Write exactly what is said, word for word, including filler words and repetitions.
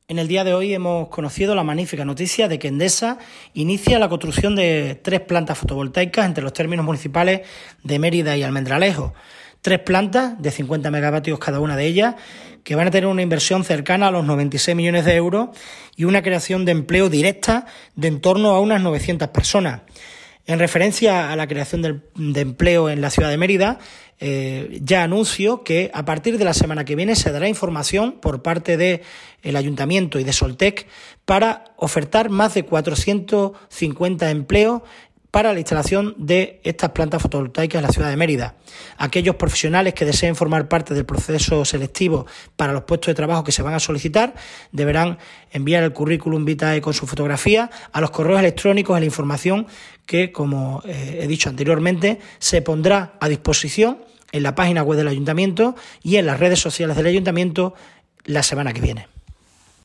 En el día de hoy hemos conocido la magnífica noticia de que Endesa inicia la construcción de tres plantas fotovoltaicas entre los términos municipales de Mérida y Almendralejo. Tres plantas de cincuenta megavatios cada una de ellas, que van a tener una inversión cercana a los noventa y seis millones de euros y una creación de empleo directa de en torno a unas novecientas personas. En referencia a la creación de, de empleo en la ciudad de Mérida, eh, ya anuncio que a partir de la semana que viene se dará información por parte del Ayuntamiento y de Soltec para ofertar más de cuatrocientos cincuenta empleos para la instalación de estas plantas fotovoltaicas en la ciudad de Mérida. Aquellos profesionales que deseen formar parte del proceso selectivo para los puestos de trabajo que se van a solicitar deberán enviar el currículum vitae con su fotografía a los correos electrónicos en la información que, como eh, he dicho anteriormente, se pondrá a disposición en la página web del Ayuntamiento y en las redes sociales del Ayuntamiento la semana que viene.